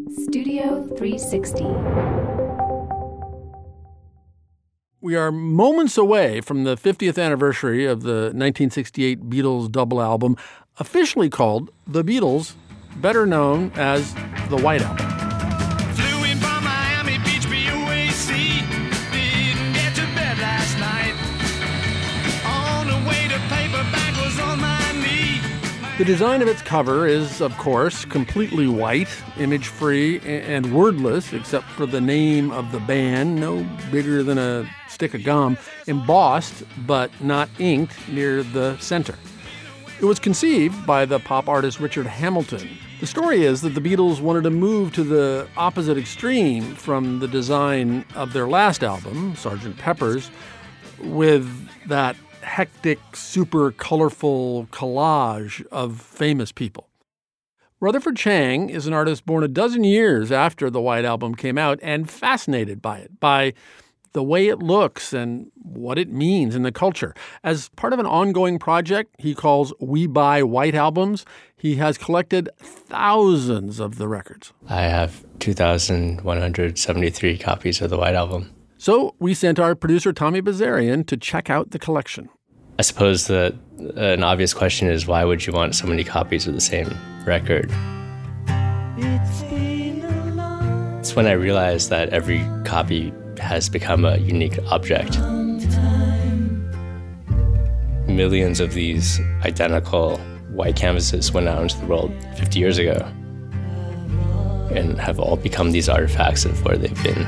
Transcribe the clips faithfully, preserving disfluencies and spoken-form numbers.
Studio three sixty. We are moments away from the fiftieth anniversary of the nineteen sixty-eight Beatles double album, officially called The Beatles, better known as the White Album. Flew in from Miami Beach, B O A C. Didn't get to bed last night. On the way to paperback was on my knee. The design of its cover is, of course, completely white, image-free, and wordless, except for the name of the band, no bigger than a stick of gum, embossed but not inked near the center. It was conceived by the pop artist Richard Hamilton. The story is that the Beatles wanted to move to the opposite extreme from the design of their last album, Sergeant Pepper's, with that hectic, super colorful collage of famous people. Rutherford Chang is an artist born a dozen years after the White Album came out and fascinated by it, by the way it looks and what it means in the culture. As part of an ongoing project he calls We Buy White Albums, he has collected thousands of the records. I have two thousand one hundred seventy-three copies of the White Album. So we sent our producer Tommy Bazarian to check out the collection. I suppose that an obvious question is, why would you want so many copies of the same record? It's when I realized that every copy has become a unique object. Millions of these identical white canvases went out into the world fifty years ago and have all become these artifacts of where they've been.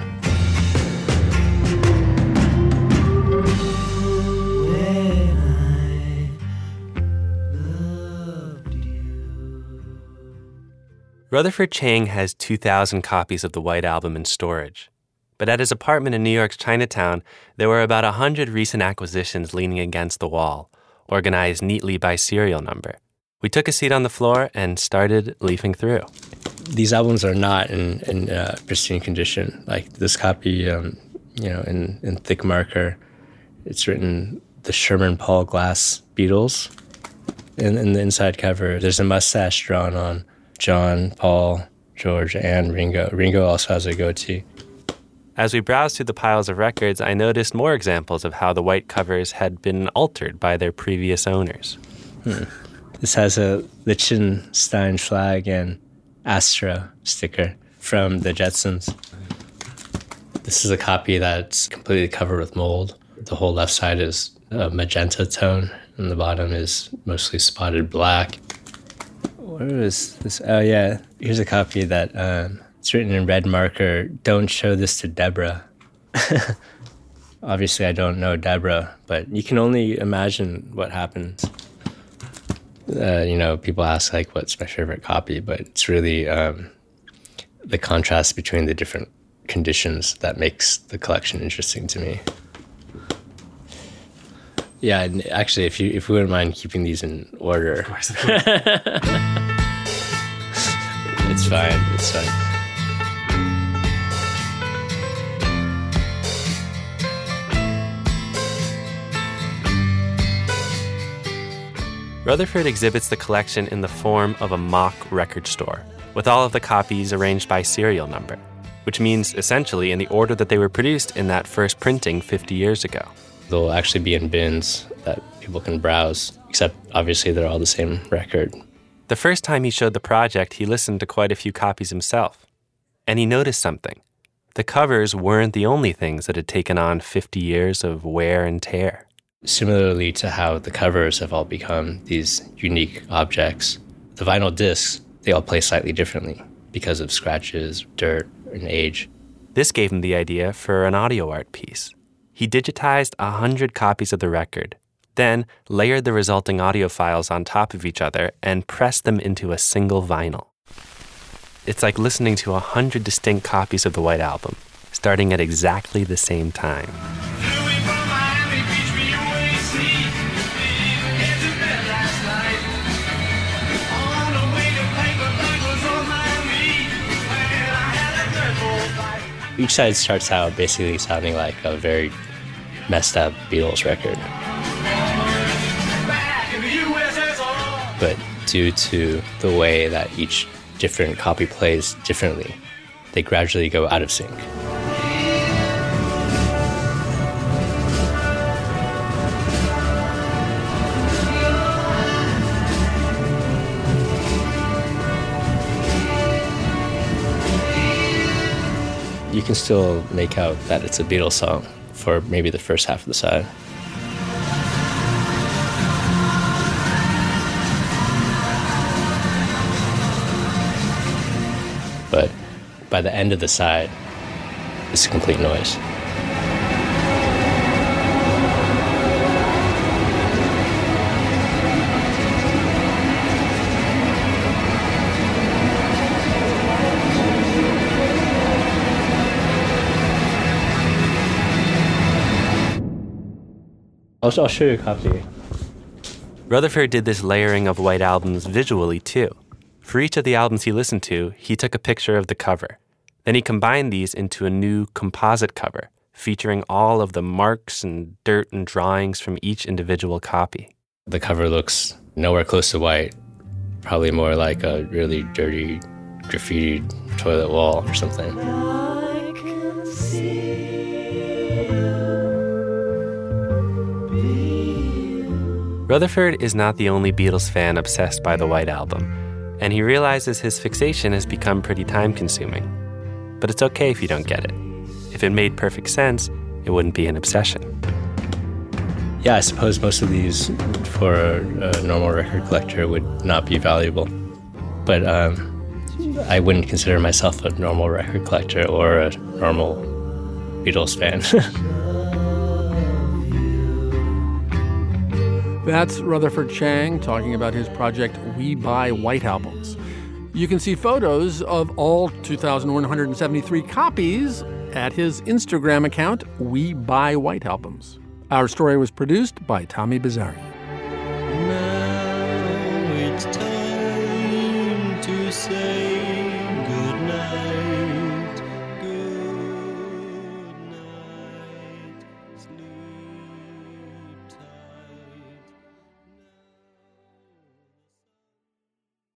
Rutherford Chang has two thousand copies of the White Album in storage. But at his apartment in New York's Chinatown, there were about one hundred recent acquisitions leaning against the wall, organized neatly by serial number. We took a seat on the floor and started leafing through. These albums are not in, in uh, pristine condition. Like this copy, um, you know, in, in thick marker, it's written the Sherman Paul Glass Beatles. And in the inside cover, there's a mustache drawn on John, Paul, George, and Ringo. Ringo also has a goatee. As we browsed through the piles of records, I noticed more examples of how the white covers had been altered by their previous owners. Hmm. This has a Liechtenstein flag and Astra sticker from the Jetsons. This is a copy that's completely covered with mold. The whole left side is a magenta tone, and the bottom is mostly spotted black. What is this? Oh, yeah. Here's a copy that um, it's written in red marker, "Don't show this to Deborah." Obviously, I don't know Deborah, but you can only imagine what happens. Uh, you know, people ask, like, what's my favorite copy? But it's really um, the contrast between the different conditions that makes the collection interesting to me. Yeah, and actually, if you if we wouldn't mind keeping these in order. Of course. It's fine, it's fine. Rutherford exhibits the collection in the form of a mock record store, with all of the copies arranged by serial number, which means essentially in the order that they were produced in that first printing fifty years ago. They'll actually be in bins that people can browse, except obviously they're all the same record. The first time he showed the project, he listened to quite a few copies himself. And he noticed something. The covers weren't the only things that had taken on fifty years of wear and tear. Similarly to how the covers have all become these unique objects, the vinyl discs, they all play slightly differently because of scratches, dirt, and age. This gave him the idea for an audio art piece. He digitized one hundred copies of the record, then layered the resulting audio files on top of each other and pressed them into a single vinyl. It's like listening to one hundred distinct copies of the White Album, starting at exactly the same time. Each side starts out basically sounding like a very messed up Beatles record. But due to the way that each different copy plays differently. They gradually go out of sync. You can still make out that it's a Beatles song for maybe the first half of the side. But by the end of the side, it's complete noise. I'll, I'll show you a copy. Rutherford did this layering of White Albums visually, too. For each of the albums he listened to, he took a picture of the cover. Then he combined these into a new composite cover, featuring all of the marks and dirt and drawings from each individual copy. The cover looks nowhere close to white, probably more like a really dirty, graffitied toilet wall or something. I can see Rutherford is not the only Beatles fan obsessed by the White Album, and he realizes his fixation has become pretty time-consuming. But it's okay if you don't get it. If it made perfect sense, it wouldn't be an obsession. Yeah, I suppose most of these, for a, a normal record collector, would not be valuable. But um, I wouldn't consider myself a normal record collector or a normal Beatles fan. That's Rutherford Chang talking about his project We Buy White Albums. You can see photos of all two thousand one hundred seventy-three copies at his Instagram account, We Buy White Albums. Our story was produced by Tommy Bizzari. Now it's time to say